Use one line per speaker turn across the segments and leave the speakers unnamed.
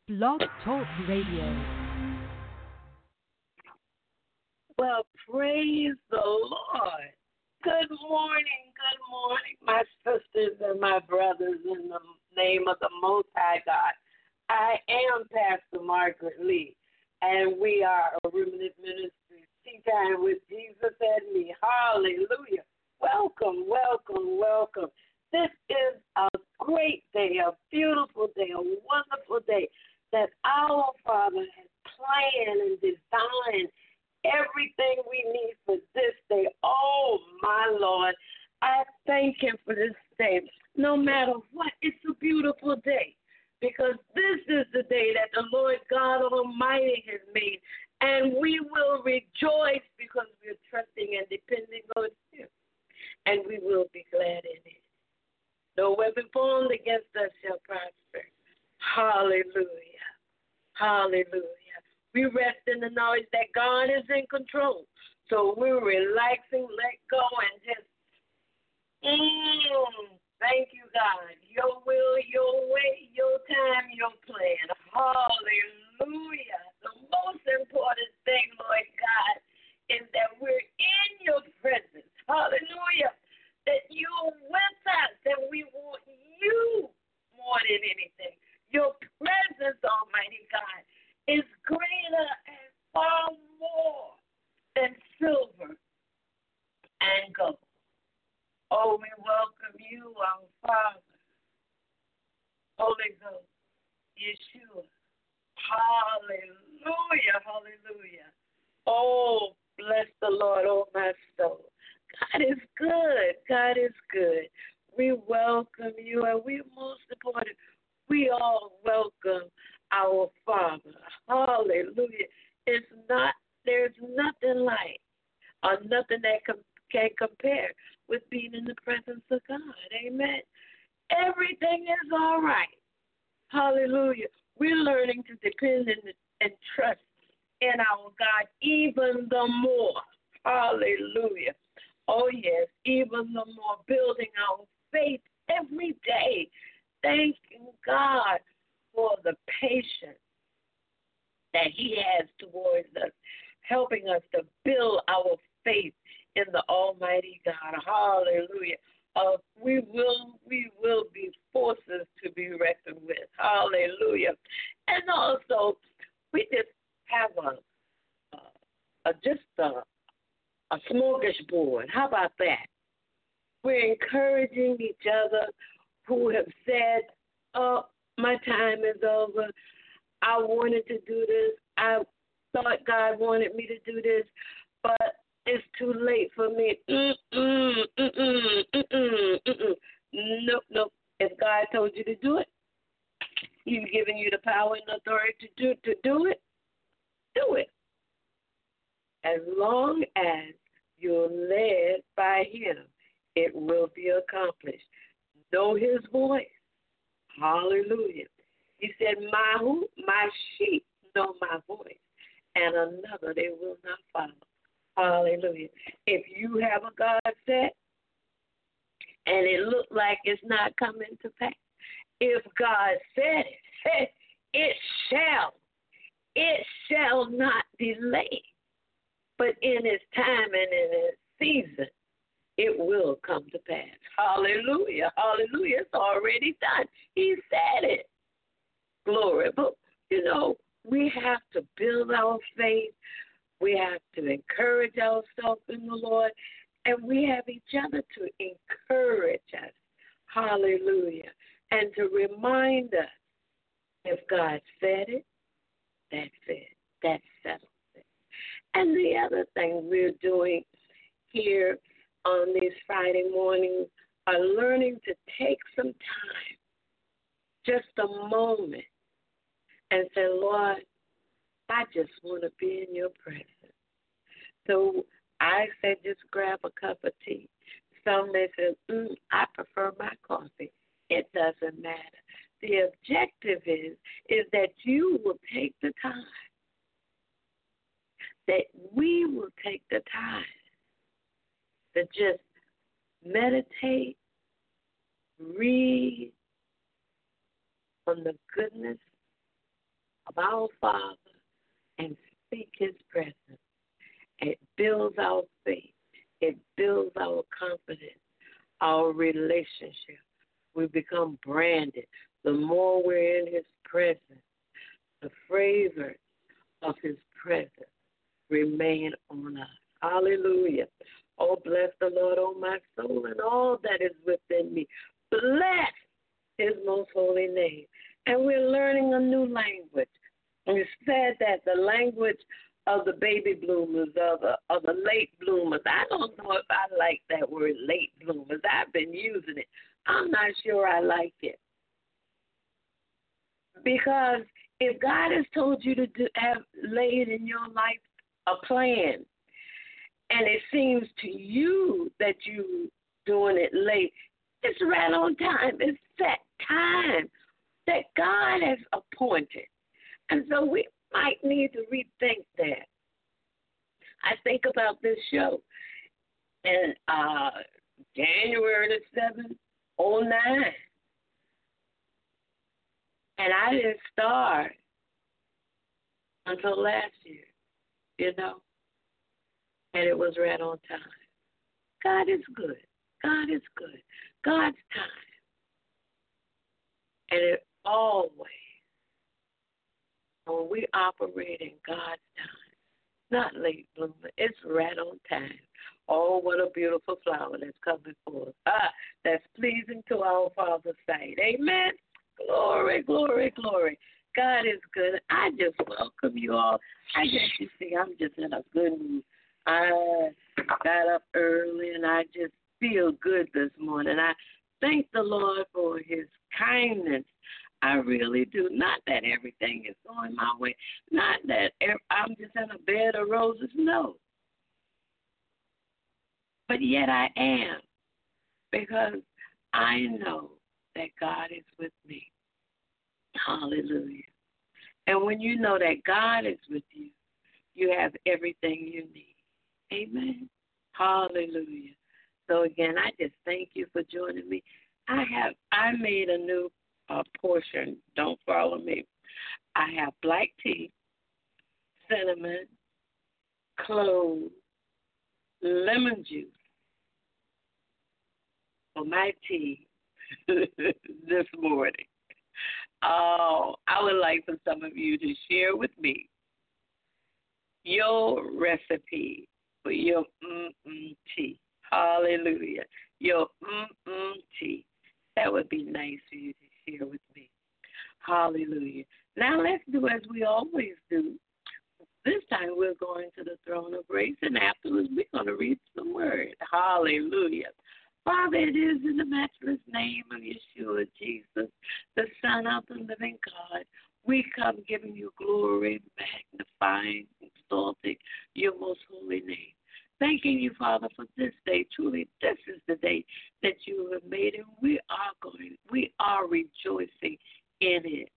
Blog Talk Radio.
Well, praise the Lord. Good morning, my sisters and my brothers, in the name of the Most High God. I am Pastor Margaret Lee, and we are a Remnant Ministry, Tea Time with Jesus and me. Hallelujah. Welcome, welcome, welcome. This is a great day, a beautiful day, a wonderful day that our Father has planned and designed everything we need for this day. Oh, my Lord, I thank Him for this day. No matter what, it's a beautiful day because this is the day that the Lord God Almighty has made, and we will rejoice because we're trusting and depending on Him, and we will be glad in it. No weapon formed against us shall prosper. Hallelujah. Hallelujah. We rest in the knowledge that God is in control. So we're relaxing, let go, and just, thank you, God. Your will, your way, your time, your plan. Hallelujah. The most important thing, Lord God, is that we're in your presence. Hallelujah. That you're with us, and we want you more than anything. Your presence, Almighty God, is greater and far more than silver and gold. Oh, we welcome you, our Father, Holy Ghost, Yeshua. Hallelujah, hallelujah. Oh, bless the Lord, oh my soul. God is good. God is good. We welcome you, and we most important, we all welcome our Father. Hallelujah. There's nothing like or nothing that can compare with being in the presence of God. Amen. Everything is all right. Hallelujah. We're learning to depend and trust in our God even the more. Hallelujah. Oh, yes, even the more, building our faith every day. Thanking God for the patience that He has towards us, helping us to build our faith in the Almighty God. Hallelujah. We will be forces to be reckoned with. Hallelujah. And also, we just have a smorgasbord. How about that? We're encouraging each other who have said, oh, my time is over. I wanted to do this. I thought God wanted me to do this, but it's too late for me. Nope. If God told you to do it, He's given you the power and authority to do it, do it. As long as you're led by Him, it will be accomplished. Know His voice. Hallelujah. He said, my sheep know my voice, and another they will not follow. Hallelujah. If you have a God set, and it looks like it's not coming to pass, if God said it, it shall not delay. But in its time and in its season, it will come to pass. Hallelujah. Hallelujah. It's already done. He said it. Glory. But, we have to build our faith. We have to encourage ourselves in the Lord. And we have each other to encourage us. Hallelujah. And to remind us, if God said it, that's it. That settles it. And the other thing we're doing here on these Friday mornings are learning to take some time, just a moment, and say, Lord, I just want to be in your presence. So I said just grab a cup of tea. Some may say, I prefer my coffee. It doesn't matter. The objective is that you will take the time, that we will take the time to just meditate, read on the goodness of our Father and speak His presence. It builds our faith. It builds our confidence, our relationship. We become branded. The more we're in His presence, the fragrance of His presence remain on us. Hallelujah. Oh, bless the Lord, oh my soul, and all that is within me. Bless His most holy name. And we're learning a new language. And it said that the language of the baby bloomers, of the late bloomers. I don't know if I like that word, late bloomers. I've been using it. I'm not sure I like it. Because if God has told you to have laid in your life a plan, and it seems to you that you're doing it late, it's right on time. It's that time that God has appointed. And so we might need to rethink that. I think about this show. And January the 7th, 2009. And I didn't start until last year, you know. And it was right on time. God is good. God is good. God's time. And it always, when we operate in God's time, not late bloomer, it's right on time. Oh, what a beautiful flower that's come before us. That's pleasing to our Father's sight. Amen. Glory, glory, glory. God is good. I just welcome you all. I guess you see, I'm just in a good mood. I got up early and I just feel good this morning. I thank the Lord for His kindness. I really do. Not that everything is going my way. Not that I'm just in a bed of roses. No. But yet I am, because I know that God is with me. Hallelujah. And when you know that God is with you, you have everything you need. Amen. Hallelujah. So again, I just thank you for joining me. I made a new portion. Don't follow me. I have black tea, cinnamon, cloves, lemon juice for my tea this morning. Oh, I would like for some of you to share with me your recipe for your tea. Hallelujah. Your tea. That would be nice for you to share with me. Hallelujah. Now let's do as we always do. This time we're going to the throne of grace, and afterwards we're going to read some word. Hallelujah. Father, it is in the matchless name of Yeshua, Jesus, the Son of the living God. We come giving you glory, magnifying, exalting your most holy name. Thanking you, Father, for this day. Truly, this is the day that you have made, and we are rejoicing in it.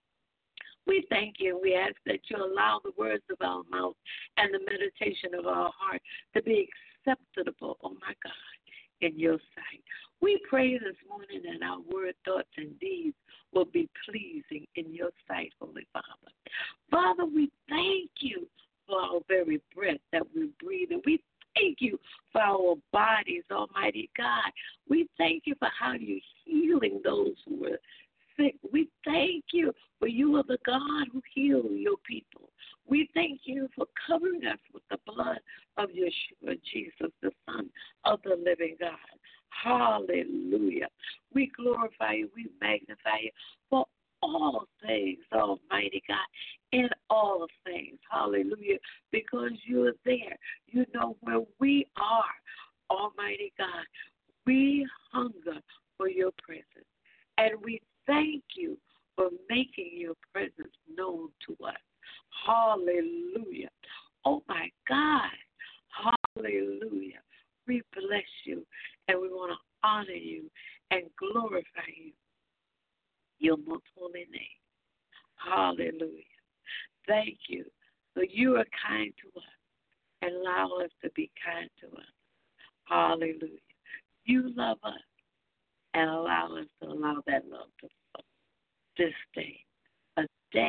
We thank you, and we ask that you allow the words of our mouth and the meditation of our heart to be acceptable, oh my God, in your sight. We pray this morning that our word, thoughts, and deeds will be pleasing in your sight, Holy Father. Father, we thank you for our very breath that we breathe, and we thank you for our bodies, Almighty God. We thank you for how you're healing those who are sick. We thank you for you are the God who heals your people. We thank you for covering us with the blood of Yeshua, Jesus, the Son of the living God. Hallelujah. We glorify you. We magnify you for all things, Almighty God, in all things. Hallelujah. Because you are there. You know where we are, Almighty God. We hunger for your presence. And we thank you for making your presence known to us. Hallelujah. Oh, my God. Hallelujah. We bless you, and we want to honor you and glorify you, your most holy name. Hallelujah. Thank you. So you are kind to us, and allow us to be kind to us. Hallelujah. You love us, and allow us to allow that love to flow this day. A day,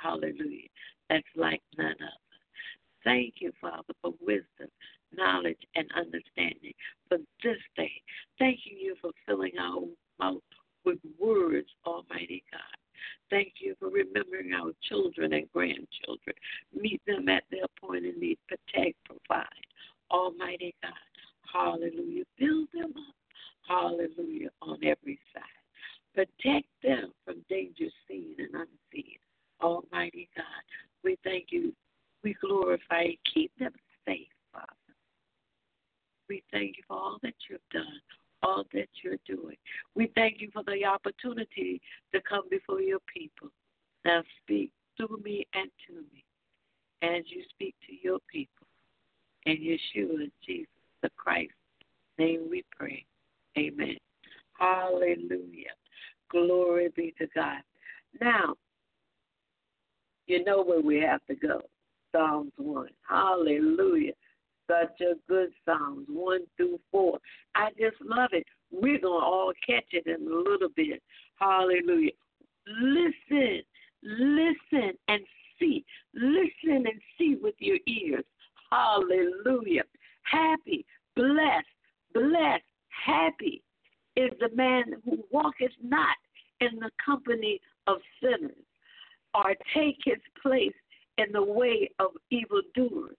Hallelujah. That's like none other. Thank you, Father, for wisdom, knowledge, and understanding for this day. Thank you for filling our mouth with words, Almighty God. Thank you for remembering our children and grandchildren. Meet them at their point of need. Protect, provide. Almighty God. Hallelujah. Build them up. Hallelujah. On every side. Protect them from danger seen and unseen. Almighty God. We thank you. We glorify you. Keep them safe, Father. We thank you for all that you've done, all that you're doing. We thank you for the opportunity to come before your people. Now speak through me and to me as you speak to your people. In Yeshua, Jesus, the Christ, name we pray. Amen. Hallelujah. Glory be to God. Now, you know where we have to go. Psalms 1. Hallelujah. Such a good Psalms 1 through 4. I just love it. We're going to all catch it in a little bit. Hallelujah. Listen and see. Listen and see with your ears. Hallelujah. Happy, blessed, happy is the man who walketh not in the company of sinners, or take his place in the way of evildoers,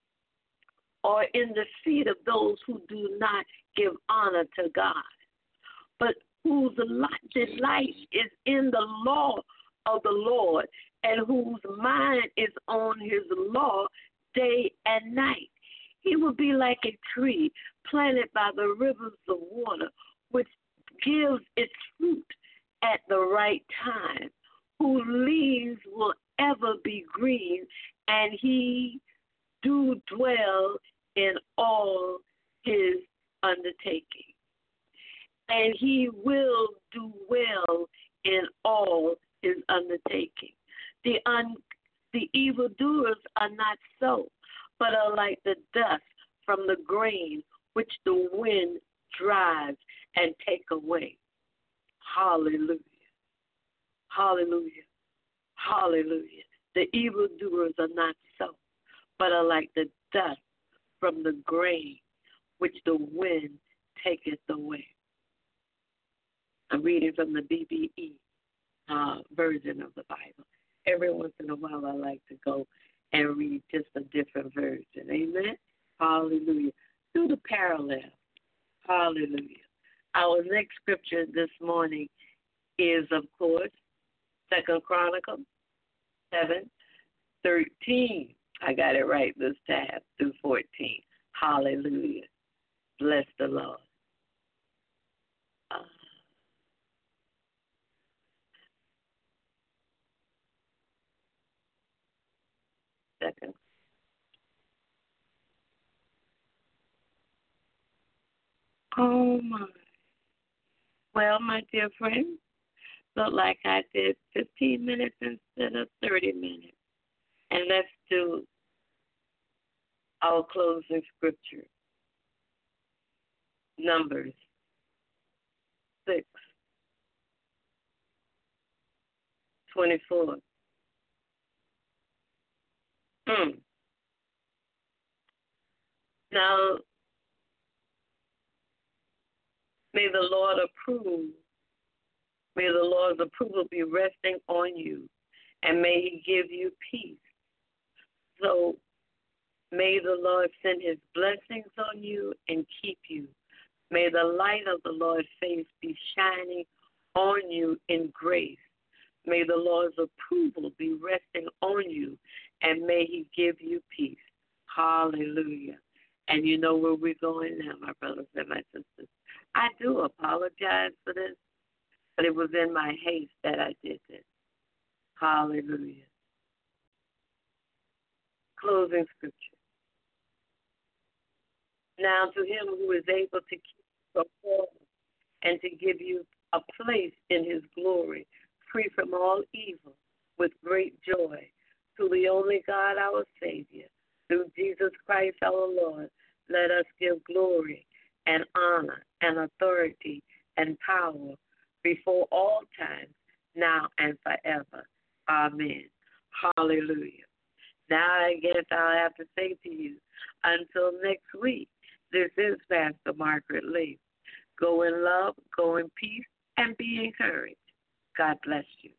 or in the seat of those who do not give honor to God, but whose delight is in the law of the Lord, and whose mind is on his law day and night. He will be like a tree planted by the rivers of water, which gives its fruit at the right time, whose leaves will ever be green, and he do dwell in all his undertaking. And he will do well in all his undertaking. The evildoers are not so, but are like the dust from the grain which the wind drives and take away. Hallelujah. Hallelujah. Hallelujah. The evildoers are not so, but are like the dust from the grain which the wind taketh away. I'm reading from the BBE version of the Bible. Every once in a while I like to go and read just a different version. Amen? Hallelujah. Do the parallel. Hallelujah. Our next scripture this morning is, of course, 2 Chronicles 7:13. I got it right this time, through 14. Hallelujah. Bless the Lord. Second. Oh, my. Well, my dear friend, look like I did 15 minutes instead of 30 minutes. And let's do our closing scripture. Numbers 6:24. Now, may the Lord approve. May the Lord's approval be resting on you, and may he give you peace. So may the Lord send his blessings on you and keep you. May the light of the Lord's face be shining on you in grace. May the Lord's approval be resting on you, and may he give you peace. Hallelujah. And you know where we're going now, my brothers and my sisters. I do apologize for this, but it was in my haste that I did this. Hallelujah. Closing scripture. Now to him who is able to keep you from falling and to give you a place in his glory, free from all evil, with great joy, to the only God our Savior, through Jesus Christ our Lord, let us give glory and honor and authority and power before all times, now and forever. Amen. Hallelujah. Now I guess I'll have to say to you, until next week, this is Pastor Margaret Lee. Go in love, go in peace, and be encouraged. God bless you.